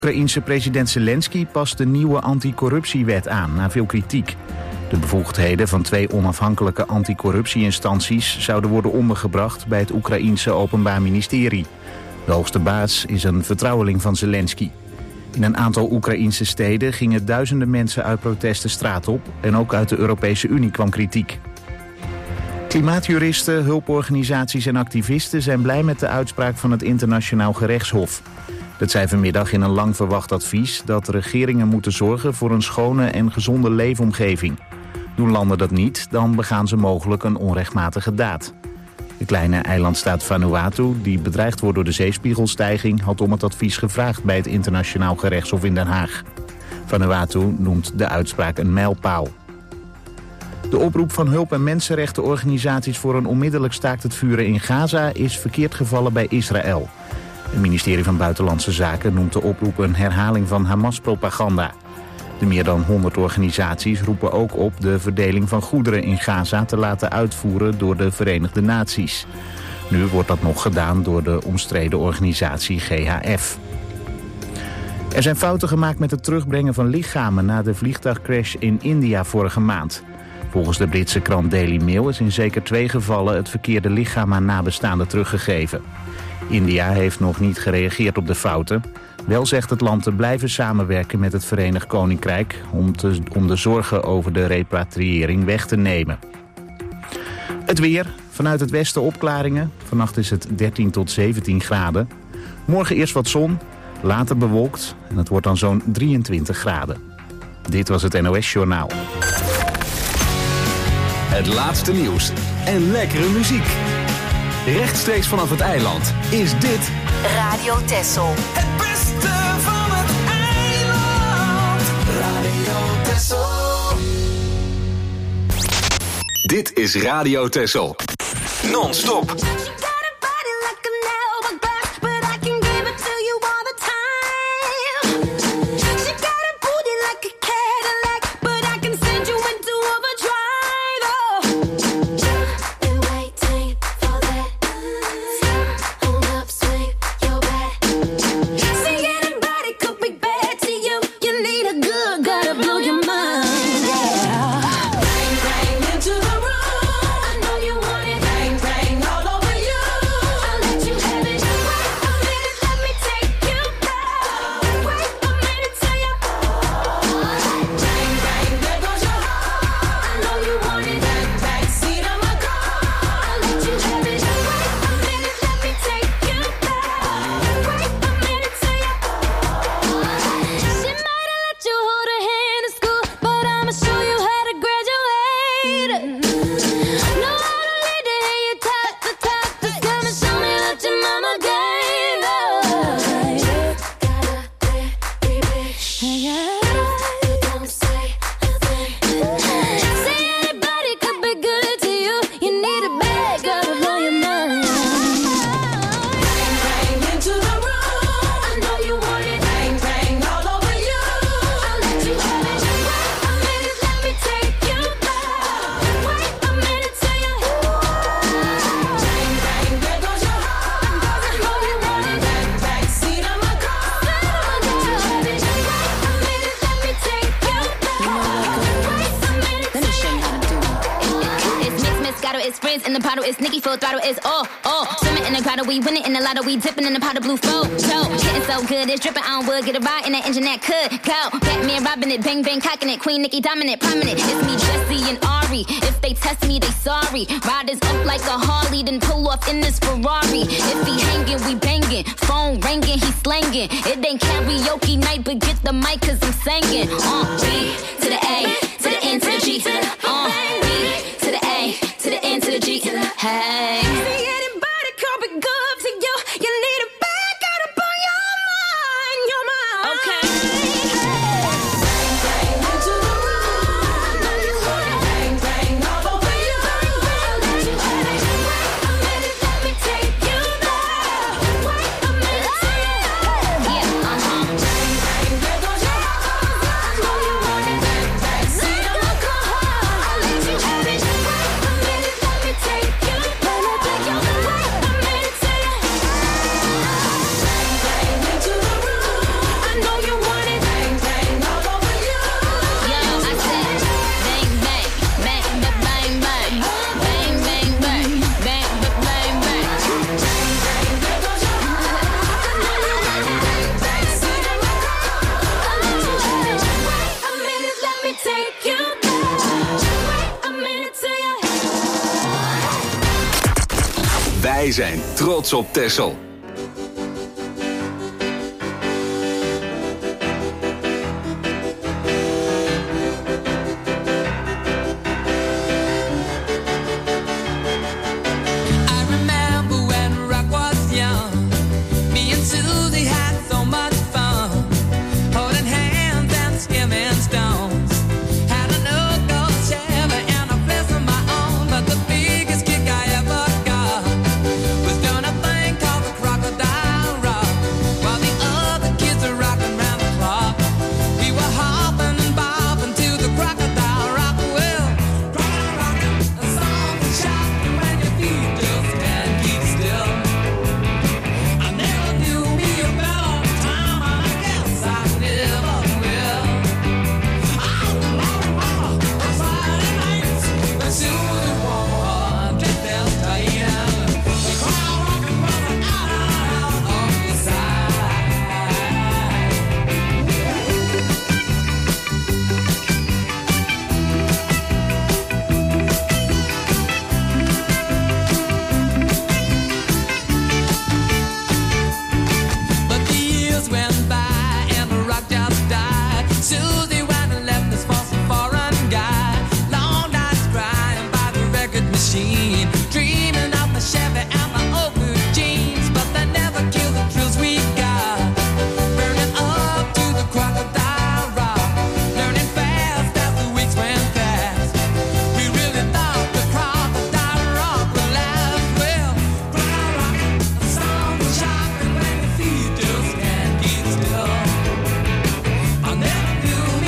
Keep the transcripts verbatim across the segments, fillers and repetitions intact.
Oekraïense president Zelensky past de nieuwe anticorruptiewet aan, na veel kritiek. De bevoegdheden van twee onafhankelijke anticorruptieinstanties zouden worden ondergebracht bij het Oekraïense Openbaar Ministerie. De hoogste baas is een vertrouweling van Zelensky. In een aantal Oekraïense steden gingen duizenden mensen uit protest de straat op en ook uit de Europese Unie kwam kritiek. Klimaatjuristen, hulporganisaties en activisten zijn blij met de uitspraak van het Internationaal Gerechtshof. Dat zei vanmiddag in een lang verwacht advies dat regeringen moeten zorgen voor een schone en gezonde leefomgeving. Doen landen dat niet, dan begaan ze mogelijk een onrechtmatige daad. De kleine eilandstaat Vanuatu, die bedreigd wordt door de zeespiegelstijging, had om het advies gevraagd bij het Internationaal Gerechtshof in Den Haag. Vanuatu noemt de uitspraak een mijlpaal. De oproep van hulp- en mensenrechtenorganisaties voor een onmiddellijk staakt het vuren in Gaza is verkeerd gevallen bij Israël. Het ministerie van Buitenlandse Zaken noemt de oproep een herhaling van Hamas-propaganda. De meer dan honderd organisaties roepen ook op de verdeling van goederen in Gaza te laten uitvoeren door de Verenigde Naties. Nu wordt dat nog gedaan door de omstreden organisatie G H F. Er zijn fouten gemaakt met het terugbrengen van lichamen na de vliegtuigcrash in India vorige maand. Volgens de Britse krant Daily Mail is in zeker twee gevallen het verkeerde lichaam aan nabestaanden teruggegeven. India heeft nog niet gereageerd op de fouten. Wel zegt het land te blijven samenwerken met het Verenigd Koninkrijk om, te, om de zorgen over de repatriëring weg te nemen. Het weer. Vanuit het westen opklaringen. Vannacht is het dertien tot zeventien graden. Morgen eerst wat zon, later bewolkt en het wordt dan zo'n drieëntwintig graden. Dit was het N O S Journaal. Het laatste nieuws en lekkere muziek. Rechtstreeks vanaf het eiland is dit Radio Texel. Het beste van het eiland. Radio Texel. Dit is Radio Texel. Non-stop. in the bottle, it's Nicki full throttle, it's oh, oh. Swimming in the grotto, we winning in the lotto, we dipping in the pot of blue flow. Show, getting so good, it's dripping on wood, get a ride in that engine that could go. Batman robbing it, bang bang cocking it, Queen Nicki dominant, prominent. It's me, Jesse and Ari. If they test me, they sorry. Riders up like a Harley, then pull off in this Ferrari. If he hanging, we banging. Phone ringing, he slanging. It ain't karaoke night, but get the mic 'cause I'm singing. Uh, B to the A, to the N to the G, to the uh, B to the A, to the N to the G. Hey. See anybody coming good to you? You need a back out upon your mind, your mind. Okay. Bang into the room. Know you want it. Bang bang all over you. Let you have it. Wait a minute, let me take you there. Wait a minute, say it. Yeah, uh-huh. Bang bang, there goes your heart. I know you want it. Wij zijn trots op Texel. I'll never do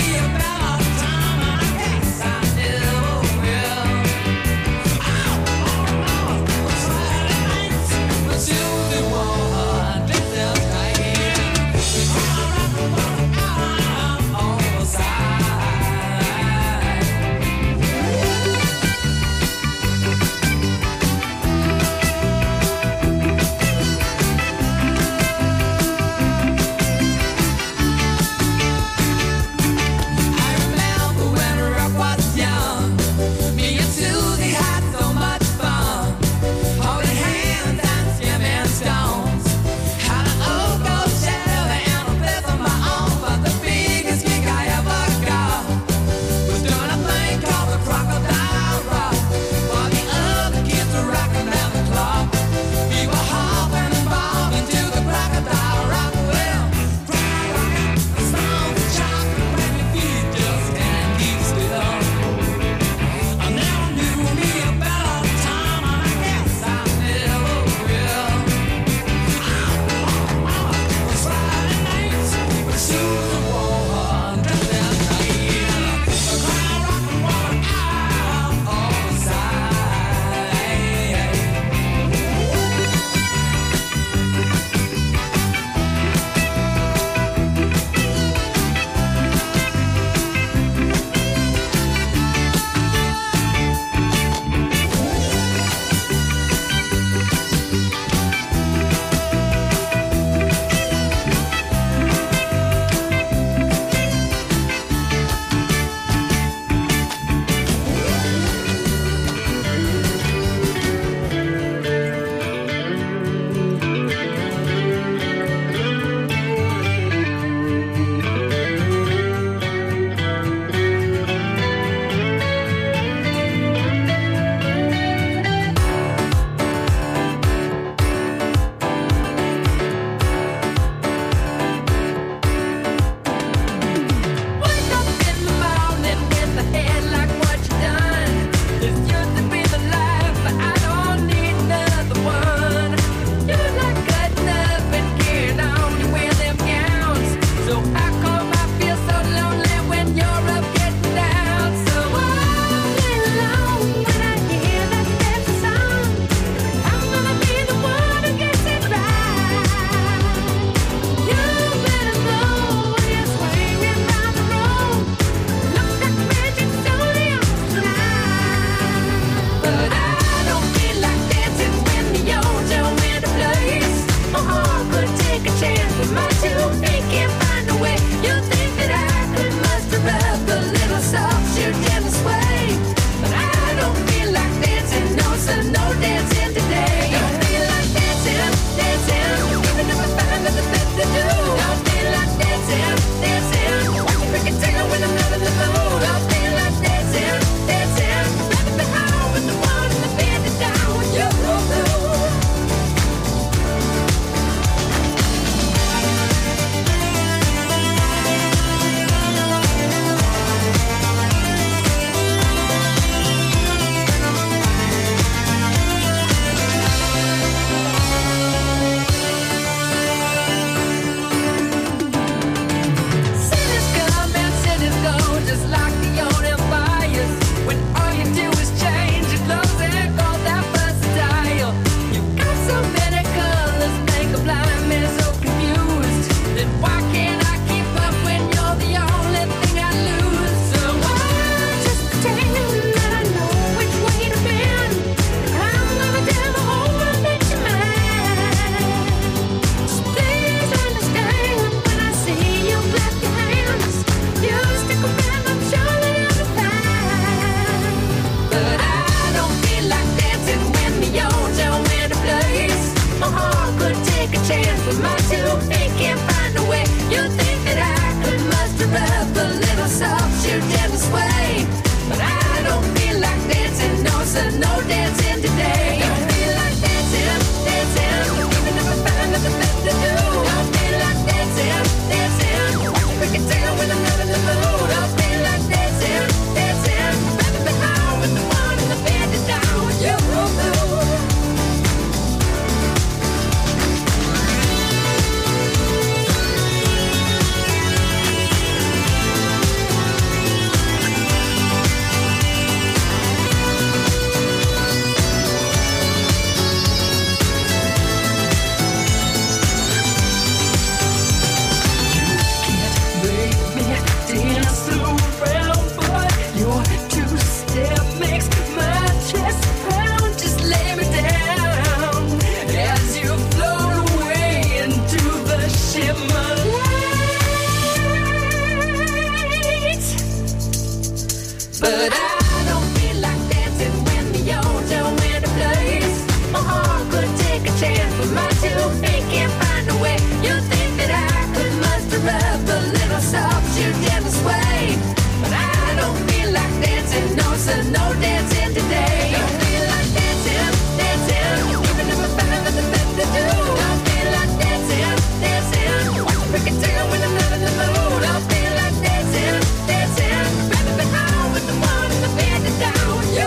But I don't feel like dancing when you're nowhere to place. My heart could take a chance, but my two feet can't find a way. You think that I could muster up a little soft shoe gentle sway, but I don't feel like dancing, no, so no dancing today. Don't feel like dancing, dancing, even if I find nothing better to do. Don't feel like dancing, dancing, we can tell when I'm not in the mood. Don't feel like dancing, dancing, rather be home with the one in the bed to down with you.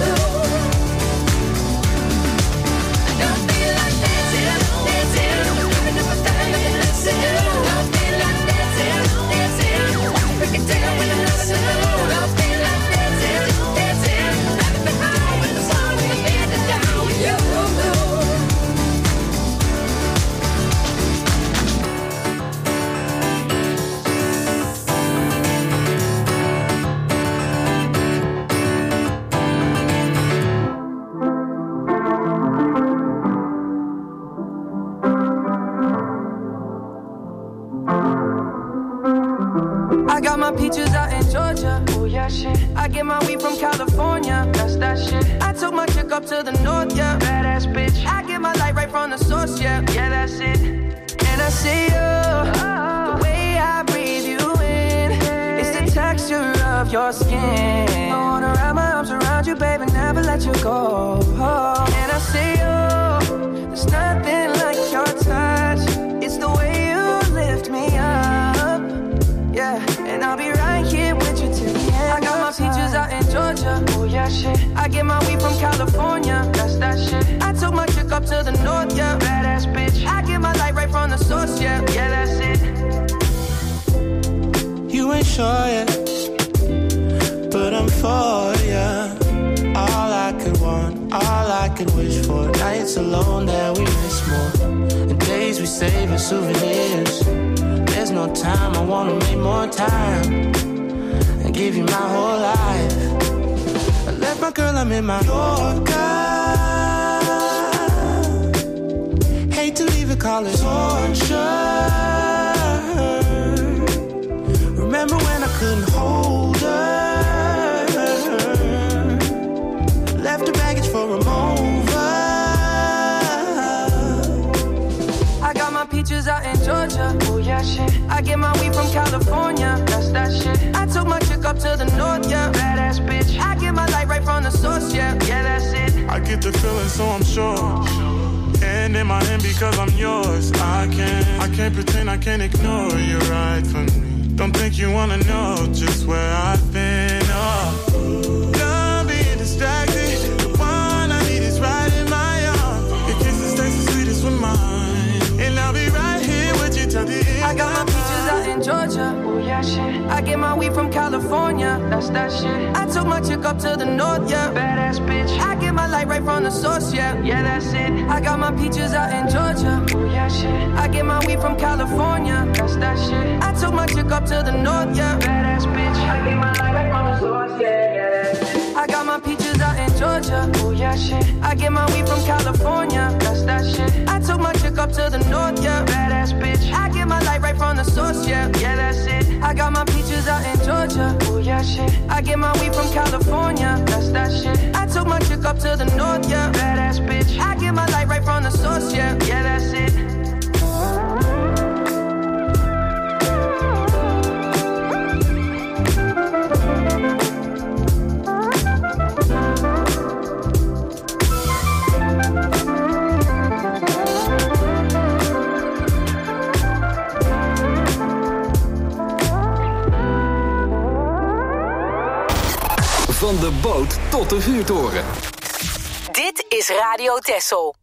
I don't feel like dancing, dancing, even if I find nothing else to do. Don't feel like dancing, dancing, we can tell when I'm not in the mood. Don't feel like dancing, dancing, rather be home with the one in the bed to down with you. I got my peaches out in Georgia. Oh yeah, shit. I get my weed from California. That's that shit. I took my chick up to the north, yeah. Badass bitch. I get my light right from the source, yeah. Yeah, that's it. And I see you, the way I breathe you in. It's the texture of your skin. I wanna wrap my arms around you, baby, never let you go. And I see you, there's nothing like your touch. It's the way you lift me up. Yeah, and I'll be right here with you till the end. I got my peaches out in Georgia. Oh yeah, shit. I get my weed from California. That's that shit. I took my chick up to the north, yeah. Badass bitch. I get my light right from the source, yeah. Yeah, that's it. You ain't sure yet, but I'm for ya. All I could want, all I could wish for. Nights alone that we miss more, and days we save as souvenirs. There's no time, I wanna make more time and give you my whole life. I left my girl, I'm in my Yorker. Hate to leave it, call it torture. Remember when I couldn't hold her? Left her baggage for a mover. I got my peaches out in Georgia. Oh yeah, shit. I get my weed from California. That's that shit. I took my chick up to the north, yeah. Badass bitch. I get my light right from the source, yeah. Yeah, that's it. I get the feeling, so I'm sure. And in my hand because I'm yours. I can't, I can't pretend, I can't ignore you right from me. Don't think you wanna know just where I've been. Oh, done being distracted. The one I need is right in my arms. Your kisses taste the sweetest with mine, and I'll be right here with you till the end. I got my peaches out in Georgia. Oh yeah, shit. I get my weed from California. That's that shit. I took my chick up to the north, yeah. Badass bitch. I get my light right from the source, yeah. Yeah, that's it. I got my peaches out in Georgia. Oh yeah, shit. I get my weed from California. That's that shit. I took my chick up to the north, yeah. Badass bitch. I get my light right from the source, yeah. Yeah, that's it. I got my peaches out in Georgia. Oh yeah, shit. I get my weed from California. That's that shit. I took my chick up to the north, yeah. Badass bitch. I get my light right from the source, yeah. Yeah, that's it. I got my peaches out in Georgia. Oh yeah, shit. I get my weed from California. That's that shit. I took my chick up to the north, yeah. Badass bitch. I get my light right from the source, yeah. Yeah, that's it. Van de boot tot de vuurtoren. Dit is Radio Texel.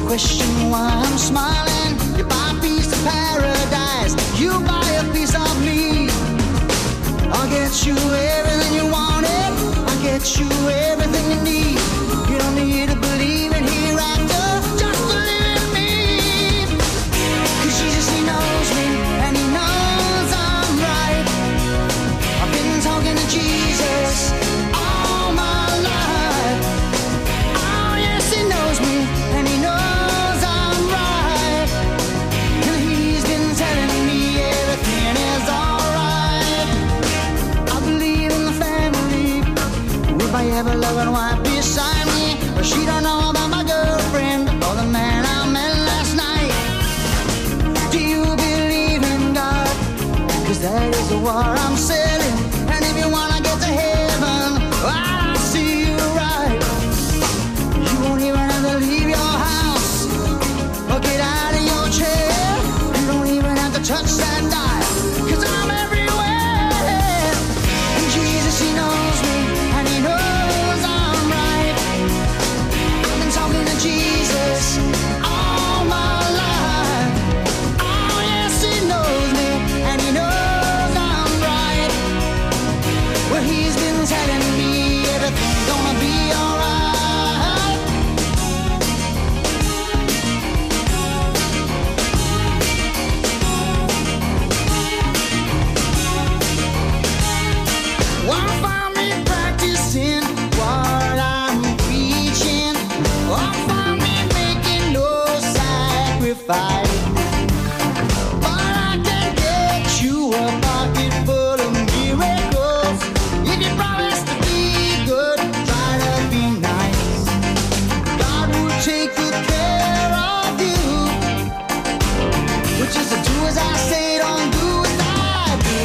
question why I'm smiling. You buy a piece of paradise, you buy a piece of me. I'll get you everything you wanted, I'll get you everything you need. You don't need to believe in hereafter, just believe in me. Cause Jesus, he knows me, and he knows I'm right. I've been talking to Jesus all my life. Oh yes, he knows me, and he knows I'm right. And he's been telling me everything is alright. I believe in the family. Will I ever love and wife beside me? But she don't know about my girlfriend or the man I met last night. Do you believe in God? Cause that is the war I'm selling. And if you wanna get to heaven, I'll see you right. You won't even have to leave your house or get out of your chair. You don't even have to touch that dial, cause I'm everywhere. And Jesus, he knows me, and he knows I'm right. I've been talking to Jesus all my life. Oh yes, he knows me, and he knows I'm right. Well, he's been telling me everything's gonna be alright. Won't find me practicing what I'm preaching. Won't find me making no sacrifice. But I can get you a pocket full of miracles. If you promise to be good, try to be nice. God will take good care of you. Which is to do as I say, don't do as I do.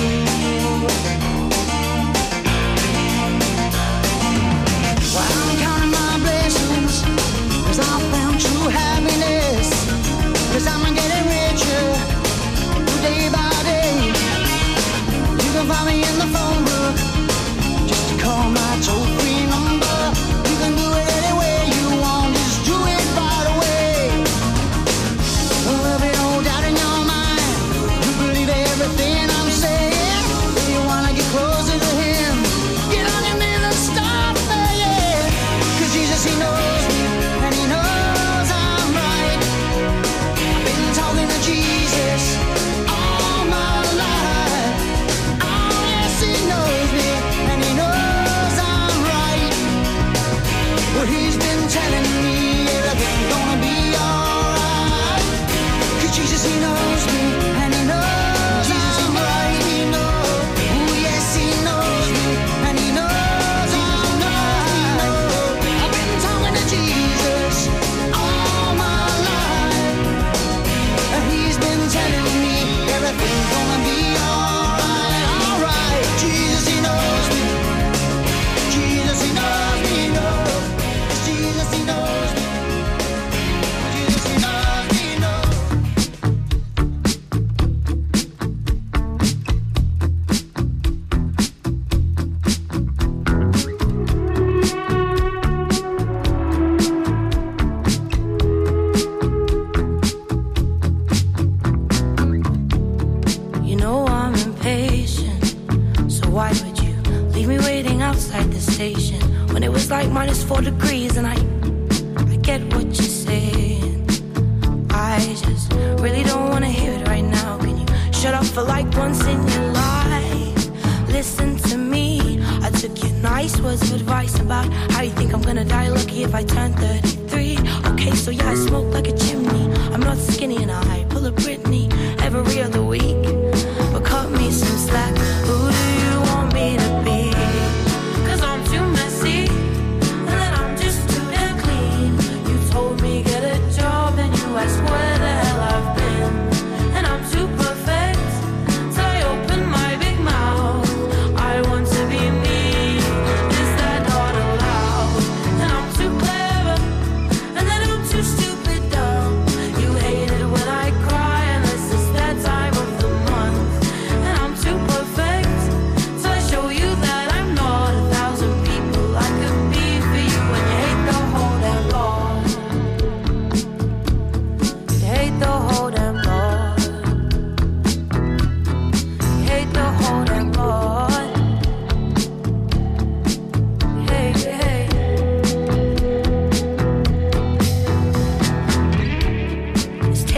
Well, I'm counting my blessings, cause I found true happiness. Cause I'm getting richer day by day. You can find me in the phone book, just to call my toll-free number. You can do it any way you want, just do it right away. There'll be no doubt in your mind, you believe everything I'm saying. If you wanna get closer to him, get on your knees and start praying. Cause Jesus, he knows me, and he knows I'm right. I've been talking to Jesus all my life. Oh yes, he knows me, and he knows I'm right. Well, he's been telling me everything's gonna be alright. Cause Jesus, he knows me, and he knows I'm right. Oh yes, he knows me, and he knows I'm right. I've been talking to Jesus all my life, and he's been telling me everything's gonna be alright, alright. Jesus, he knows me. Jesus, he knows me, knows. Jesus, he knows me. Jesus, he knows me, knows. You know I'm impatient, so why would you leave me waiting outside the station when it was like minus four degrees? And I, I get what you're saying. I just really don't wanna hear it right now. Can you shut up for like once in your life? Listen to me. I took your nice words of advice about how you think I'm gonna die lucky if I turn thirty-three. Okay, so yeah, I smoke like a chimney. I'm not skinny and I pull a Britney every other week. But cut me some slack. Who do you want me to be? Cause I'm too messy, and then I'm just too damn clean. You told me get a job, and you asked where the hell I've been. And I'm too perfect, so I open my big mouth. I want to be me, is that not allowed? And I'm too clever, and then I'm too stupid dumb. You hate it when I cry, unless it's that time of the month.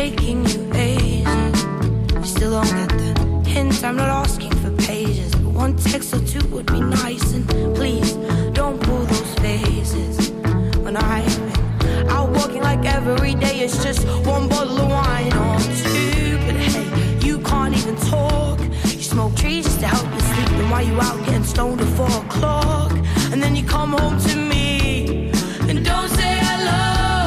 taking you ages. You still don't get the hint. I'm not asking for pages, but one text or two would be nice. And please don't pull those faces when I've been out walking like every day. It's just one bottle of wine or two. But hey, you can't even talk. You smoke trees just to help you sleep. Then why you out getting stoned at four o'clock? And then you come home to me and don't say hello.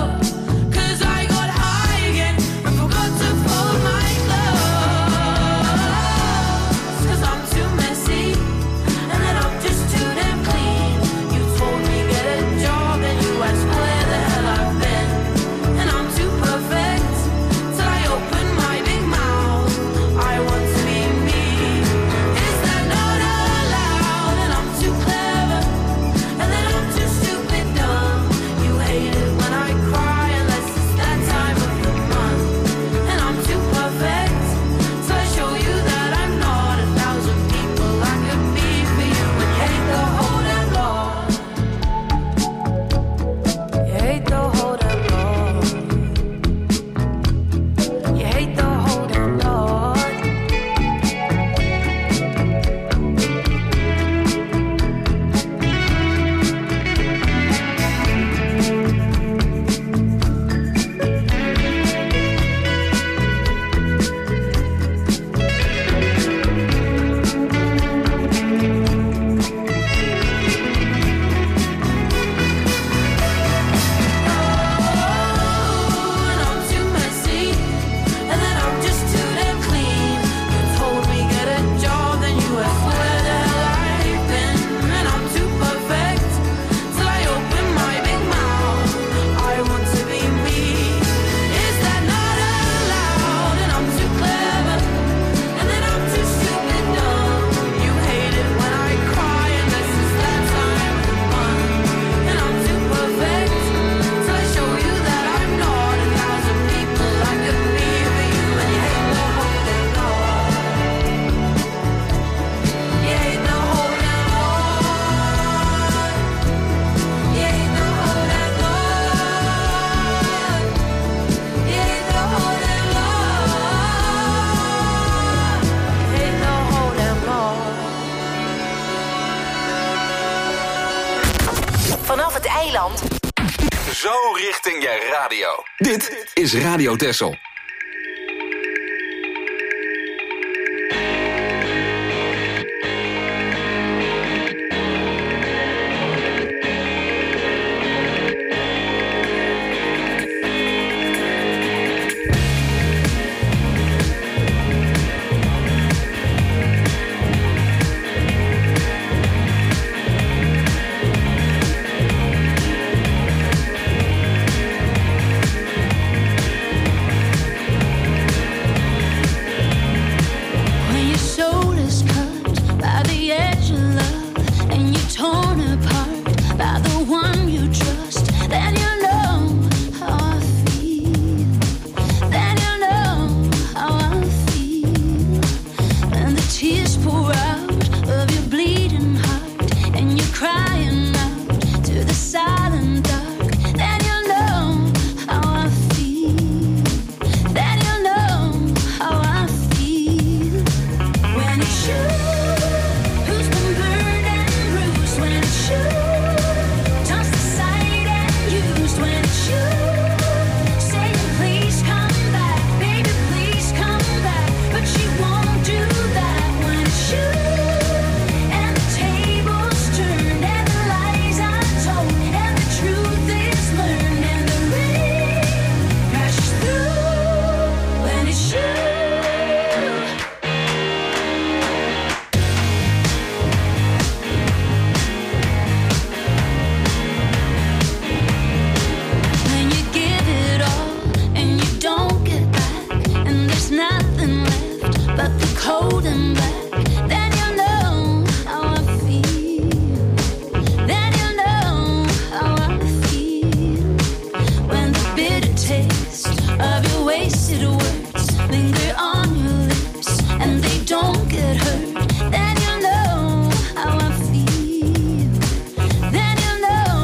Zo richting je radio. Dit is Radio Texel.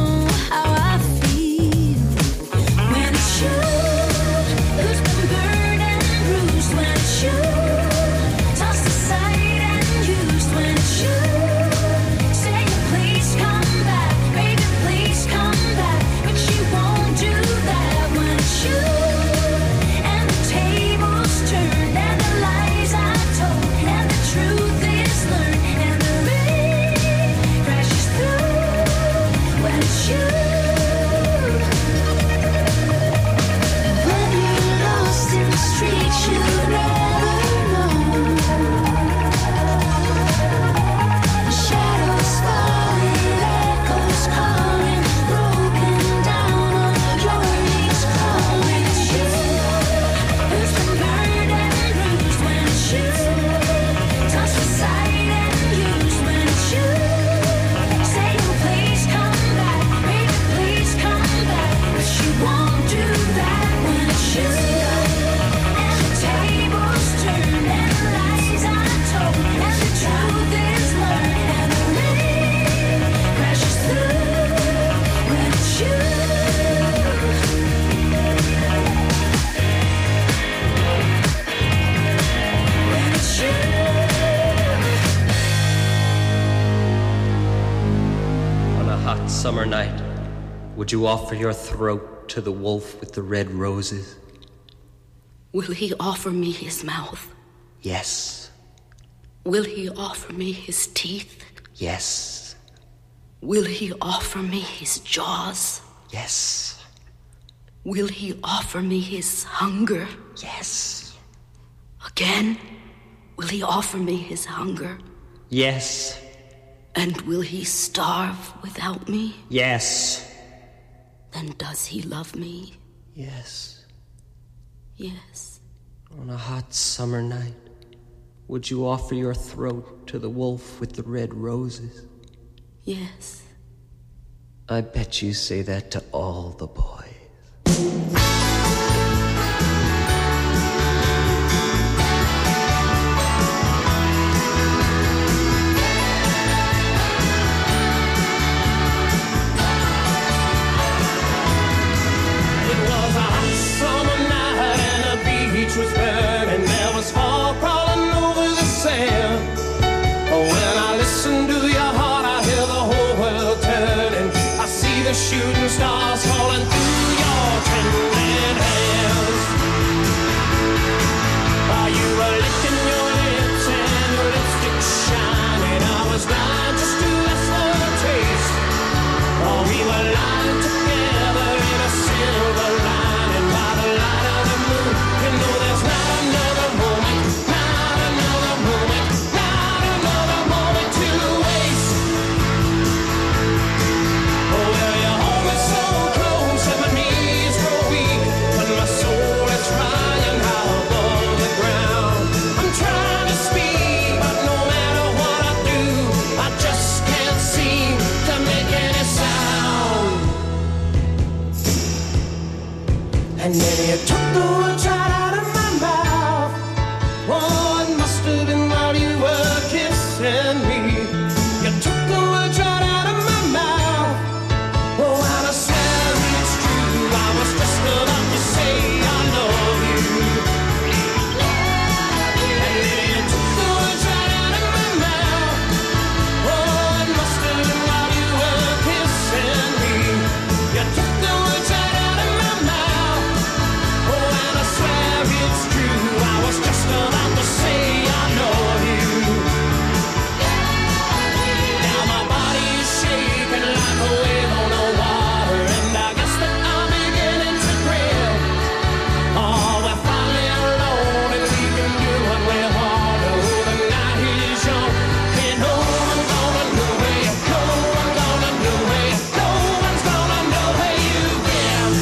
Who's been burned Would you offer your throat to the wolf with the red roses? Will he offer me his mouth? Yes. Will he offer me his teeth? Yes. Will he offer me his jaws? Yes. Will he offer me his hunger? Yes. Again? Will he offer me his hunger? Yes. And will he starve without me? Yes. Then does he love me? Yes. Yes. On a hot summer night, would you offer your throat to the wolf with the red roses? Yes. I bet you say that to all the boys. Was burning, there was fog crawling over the sand. When I listen to your heart, I hear the whole world turning. I see the shooting stars falling through your trembling hands. While you were licking your lips and your lipstick shining, I was blind just to ask for a taste. Oh, we were lying together in a silver lining by the light of the moon. You know there's not another moment, not another moment, not another moment to waste. Oh, well, you hold me so close and my knees grow weak, but my soul is flying high above the ground. I'm trying to speak, but no matter what I do, I just can't seem to make any sound. And then you took the words right out of my mouth. Oh, it must have been while you were kissing me. You took the words right out of my mouth. Oh, and I swear it's true, I was just about to say I love you. And then you took the words right out of my mouth. Oh, it must have been while you were kissing me. You took the words right out of my mouth. Oh, and I swear it's true, I was just about to say I love you. Now my body is shaking like a wave on the water, and I guess that I'm beginning to grill. Oh, we're finally alone and we can do what we want. Oh, the night is young, and no one's gonna know where you go. No one's gonna know where you go. No one's gonna know where you've been.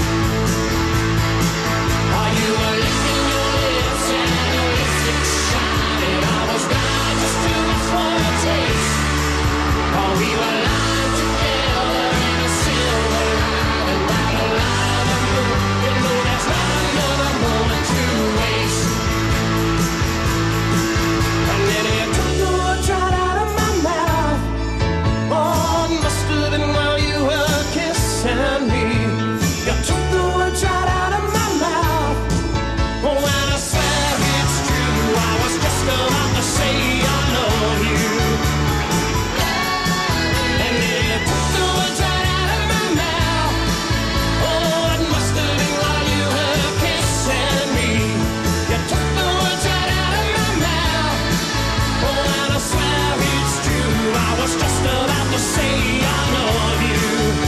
While you were licking your lips and your lipstick shining, I was blind just to ask for a taste. Oh, we were lying together in a silver lining by the light of the moon. You know there's not another moment to waste. And then you took the words right out of my mouth. Oh, it must have been while you were kissing me. You took the words right out of my mouth. Oh, and I swear it's true, I was just about to say I love you. And then you took the words right out of my mouth. Oh, it must have been while you were kissing me. You took the words right out of my mouth. Oh, and I swear it's true, I was just about to say I love you.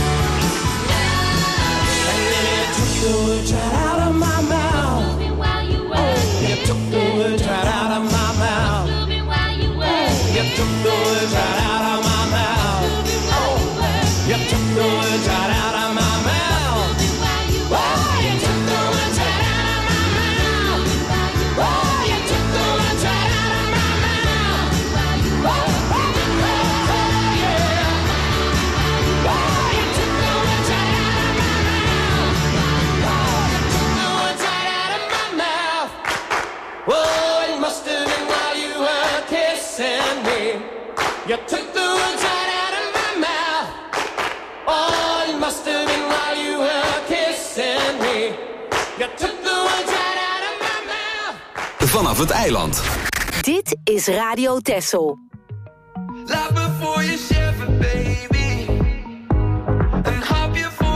And then you took the words right out of my mouth. Oh, you took the words right out of my mouth. You took the words right out of my mouth. Oh, you took the words right out of my mouth. Oh, you took the words right out of my mouth. Oh, you took the words right out of my mouth. Oh, oh, oh, yeah. Oh, you took the words right out of my mouth. Oh, you took the words right out of my mouth. Oh, it must have been while you were kissing me. You took the words right out of my mouth. Oh, it must have been while you were kissing me. You took the words right out of my mouth. Vanaf het eiland. Dit is Radio Texel. Laat me voor je cheffen, baby. En hapje voor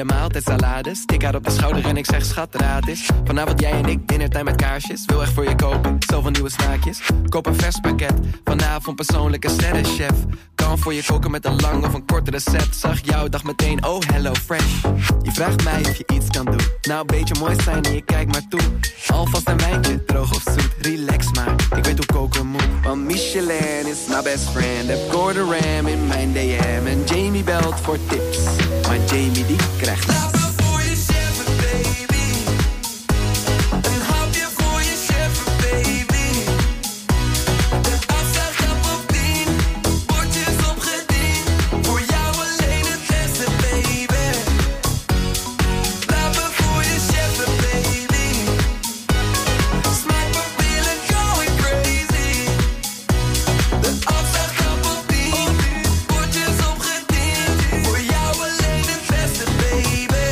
de maaltijdsalades. Tik haar op de schouder en ik zeg schat, raad is. Vanavond jij en ik, dinnertijd met kaarsjes. Wil echt voor je kopen, zoveel nieuwe smaakjes. Koop een vers pakket, vanavond persoonlijke sterrenchef. Kan voor je koken met een lang of een kort recept. Zag jou, dacht meteen, oh hello fresh. Je vraagt mij of je iets kan doen. Nou, een beetje mooi zijn en je kijkt maar toe. Alvast een wijntje, droog of zoet, relax maar. Ik weet hoe koken moet. Want Michelin is my best friend. Heb Gordon Ram in mijn D M. En Jamie belt voor tips. Maar Jamie die krijgt niks. Laat me voor je cheffen, baby. Een hapje voor je cheffen, baby. De afslagtap op tien. Bordjes opgediend. Voor jou alleen het beste, baby. Laat me voor je cheffen, baby. Smaakpapillen going crazy. De afslagtap op tien. Bordjes opgediend. Voor jou alleen het beste, baby.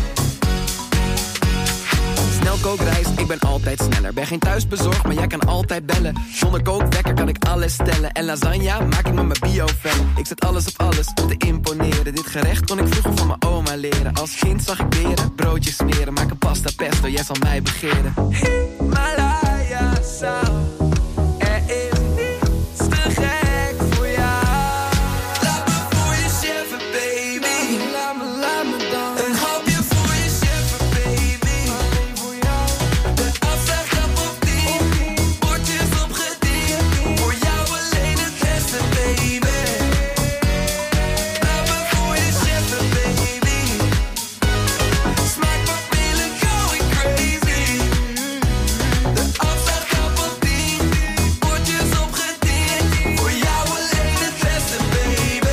Snel kookrijst, ik ben altijd sneller. Ben geen thuisbezorgd, maar jij kan altijd bellen. Zonder kookwekker kan ik alles stellen. En lasagne maak ik met mijn bio-vellen. Ik zet alles op alles om te imponeren. Dit gerecht kon ik vroeger van mijn oma leren. Als kind zag ik beren, broodjes smeren. Maak een pasta pesto, jij zal mij begeren. Himalaya zout. Er is niets te gek voor jou. Laat me voor je cheffen, baby. Laat me, laat me dan. Een hapje voor je cheffen, baby. Voor jou. De afslagtap op tien. Bordjes opgediend. Voor jou alleen het beste, baby. Laat me voor je cheffen, baby. Smaakpapillen going crazy. De afslagtap op tien. Bordjes opgediend. Voor jou alleen het beste, baby.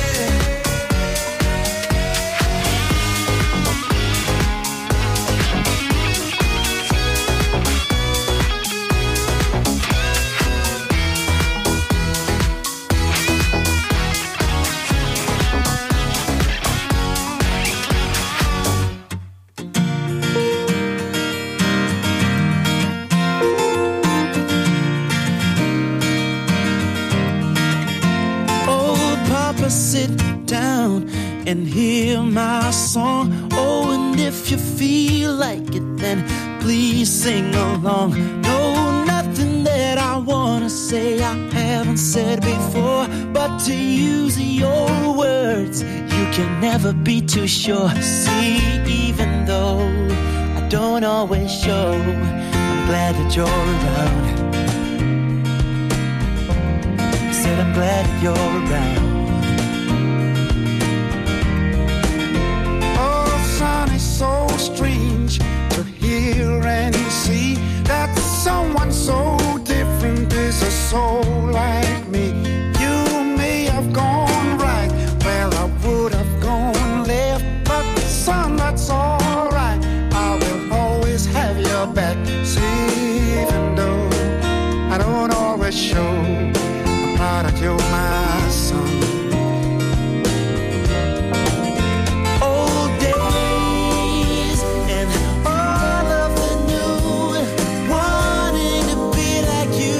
Oh, Papa, sit down and hear my song. Oh, and if you feel like it, then please sing along. No, nothing that I wanna say I haven't said before. But to use your words, you can never be too sure. See, even though I don't always show, I'm glad that you're around. Said I'm glad that you're around. Oh, son, it's so strange to hear and see that someone so different is a soul like me. You may have gone right where I would have gone left, but son, that's all right. I will always have your back. See, even though I don't always show, I'm proud that you're my son. Old days and all of the new, wanting to be like you.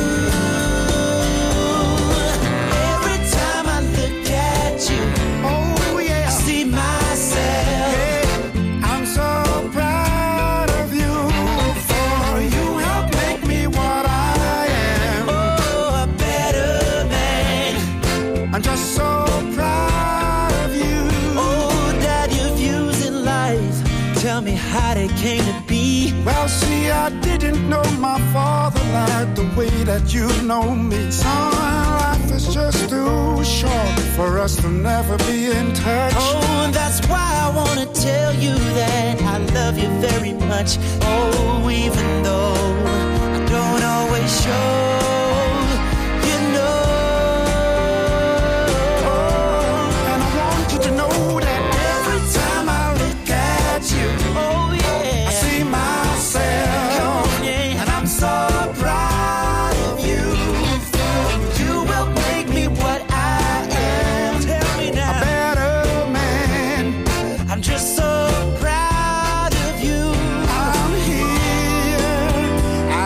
Every time I look at you, Oh yeah, I see myself. hey, I'm so proud of you, for you help make me what I am. Oh, a better man. I'm just so proud of you. Oh, Dad, your views in life, tell me how they came to be. Well, see, I didn't know my father like the way that you know me. Son, life is just too short for us to never be in touch. Oh, that's why I wanna tell you that I love you very much. Oh, even though I don't always show, you know. And I want you to know that every time I look at you, Oh yeah, I see myself. yeah. And I'm so proud of you. You will make me what I am. Tell me A now, better man. I'm just so proud of you. I'm here.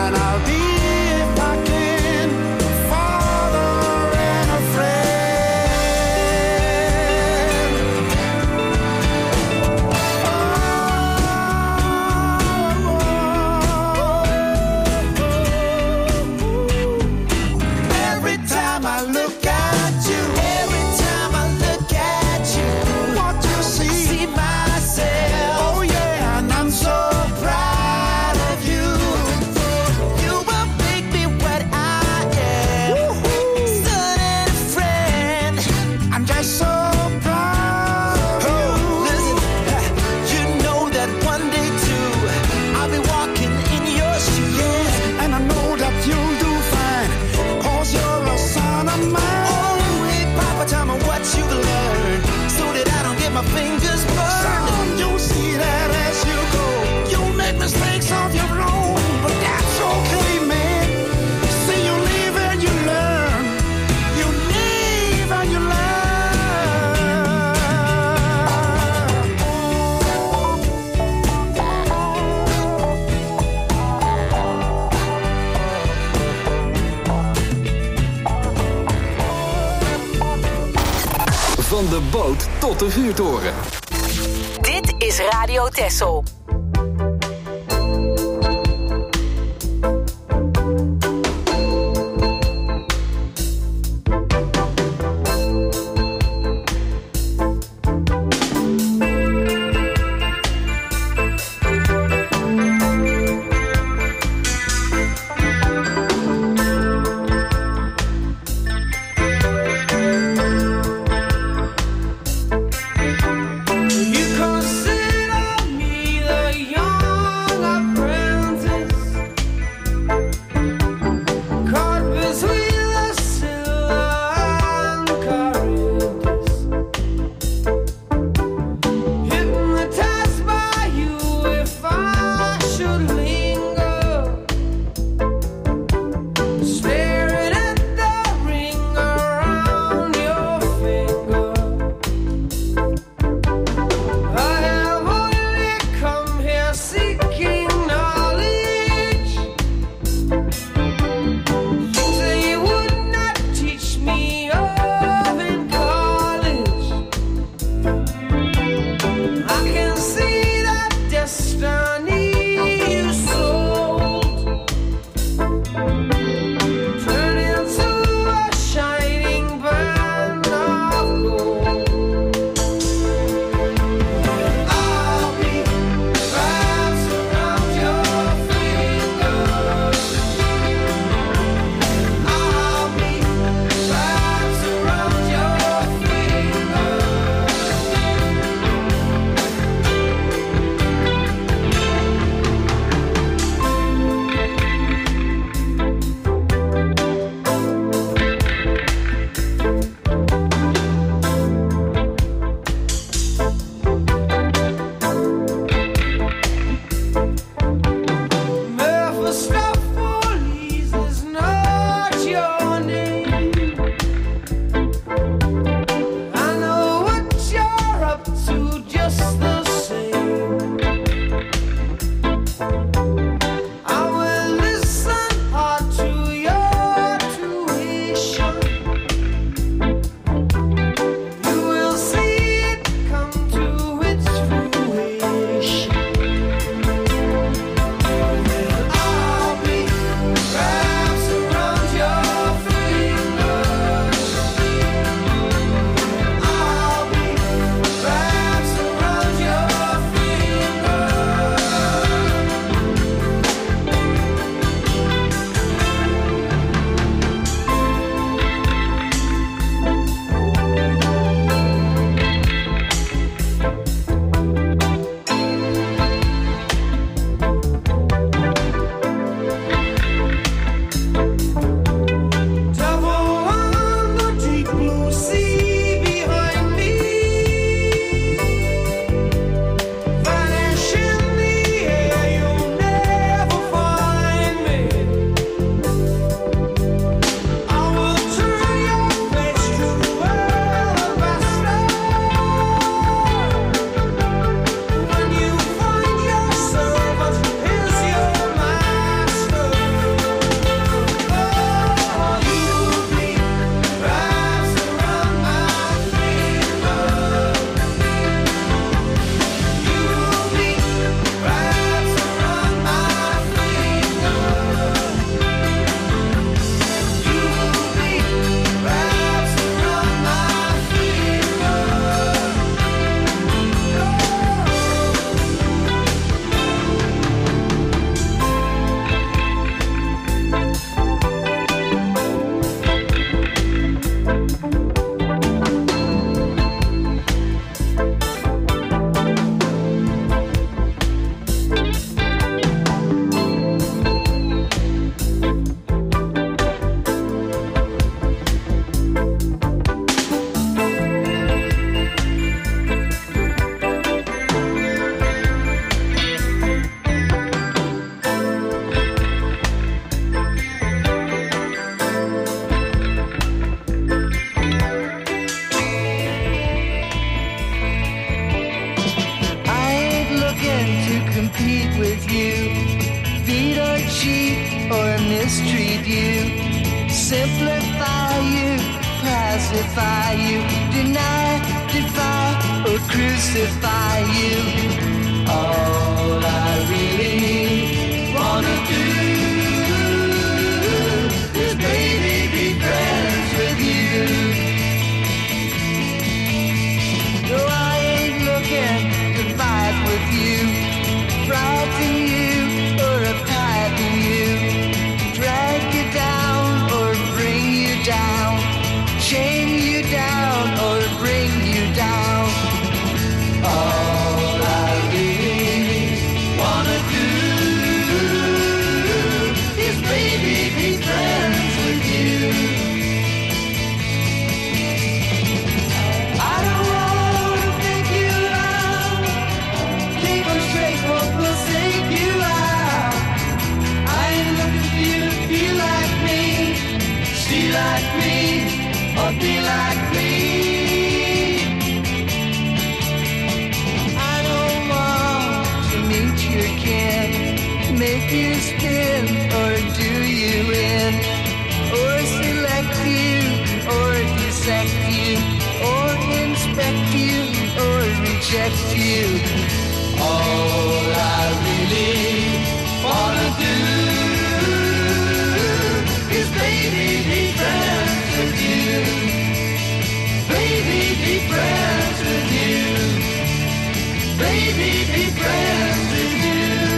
Van de boot tot de vuurtoren. Dit is Radio Texel. cheat or mistreat you, simplify you pacify you, deny, defy, or crucify you. All I really wanna do is baby be friends with you. No, I ain't looking to fight with you, frighten you, or apply you, drag you down or bring you down, chain you down or bring you down. All I really wanna do is baby be friends with you. I don't wanna take you out, keep on straight, what will save you out. I ain't looking for you to feel like me, see like me, or be like me. I don't want to meet your kin, make you spin or do you in, or select you or dissect you, or inspect you or reject you. All I really wanna do is baby be friends with you, baby be friends with you, baby be friends with you.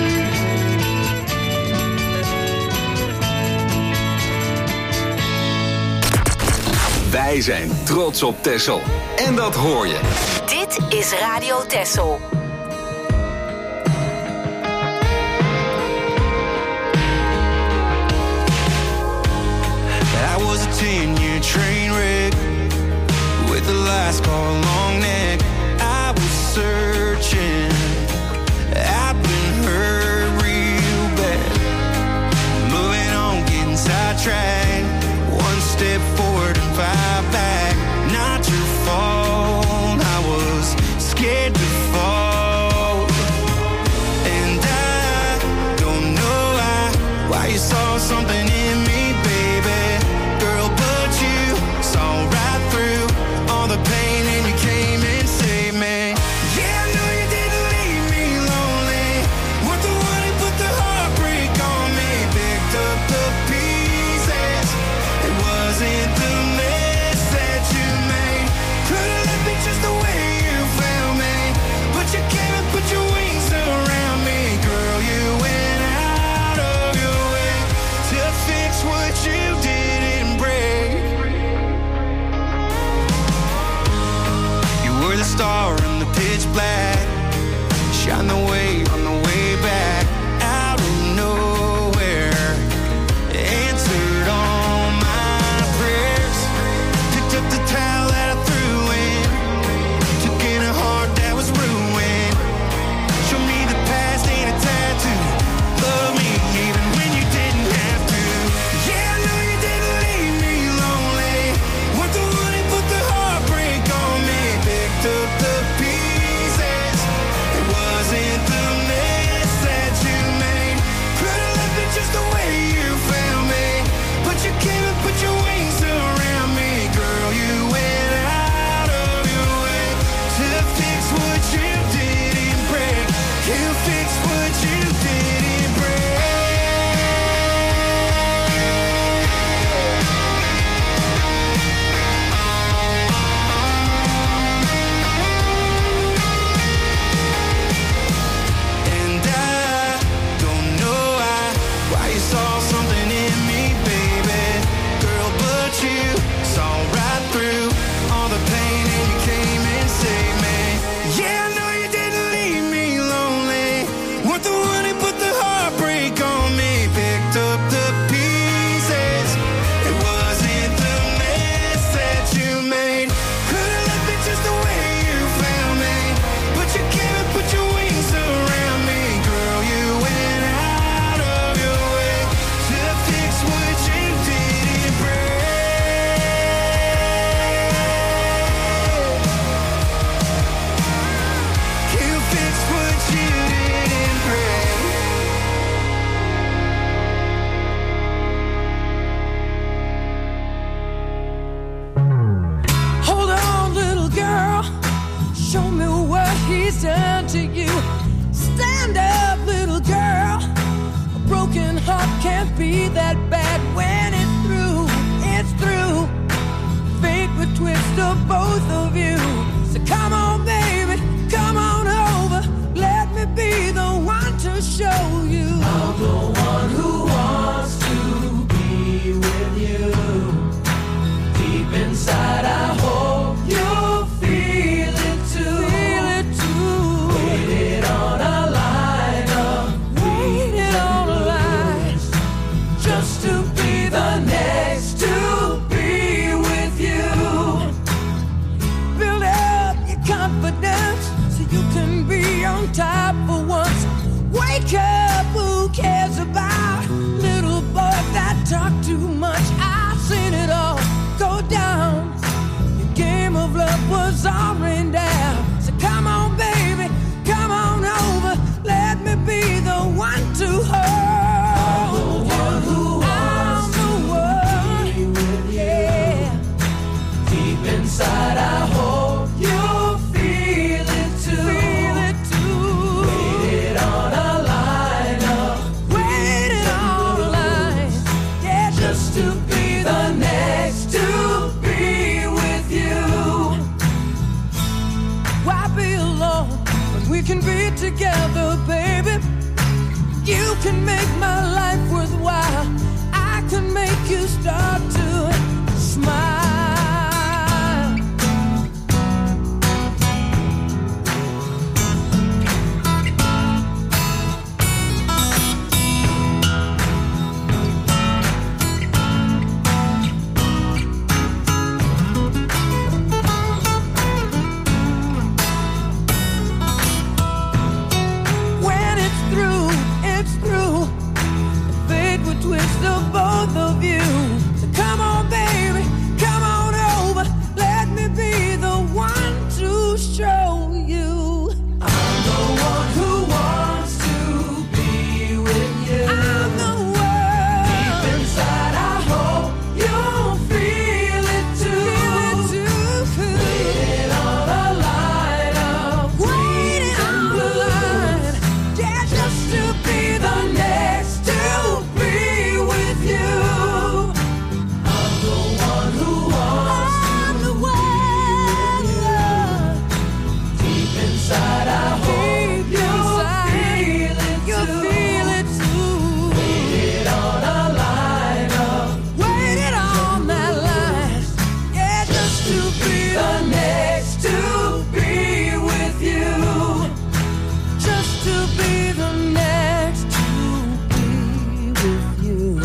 Wij zijn trots op Texel. En dat hoor je. Dit is Radio Texel. I was a ten-year train wreck with the last call long neck. I was searching, I've been hurt real bad. Moving on, getting sidetracked. One step forward and five back. Not your fault, I was scared to fall. And I don't know why, why you saw something in me, baby. Girl, but you saw right through all the pain and you came and saved me. Yeah, the both of you. So come on, baby, come on over. Let me be the one to show you. I'm the one who wants to be with you. Deep inside, I hope you feel it too. Feel it too. Waited on a line of waited on a line just to be the next to be with you. Build up your confidence so you can be on top for once. Wake up, who cares about little boys that talk too much? I've seen it all go down. Your game of love was all rained down. So come on, baby, come on over. Let me be the one to hold you. I'm the one who wants to be with you. Yeah. Deep inside, I hope you feel it too. Feel it too. Waited on a line up. Waited on a line. Yeah, just to be the next to be with you. Why be alone when we can be together, baby? You can make my life worthwhile. I can make you start to smile. When it's through, it's through. Fate would twist the both of you. So come on, baby, come on over. Let me be the one to show you. I'm the one who wants to be with you. I'm the one. Deep inside, I hope you feel it too. Feel it too. Waiting on a line of waiting on the line. Yeah, just to be the next to be with you. I'm the one who wants I'm the one. Deep inside, I hope you feel it you too. Feel it too. Waited on a line of waited on that line. Yeah, just to be the next to be with you. Just to be the next to be with you.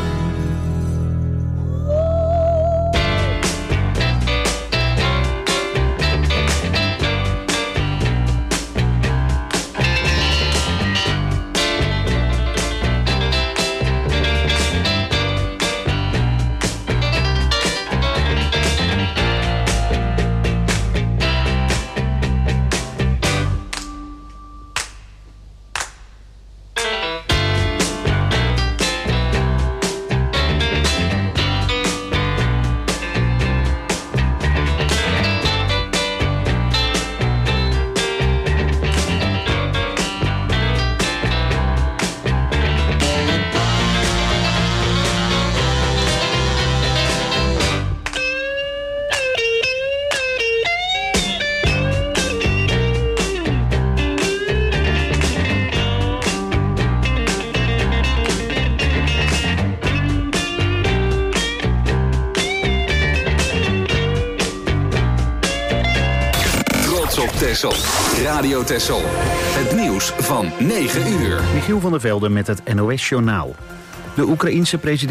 Trots op Texel. Radio Texel. Het nieuws van negen uur. Michiel van der Velde met het N O S-journaal. De Oekraïense president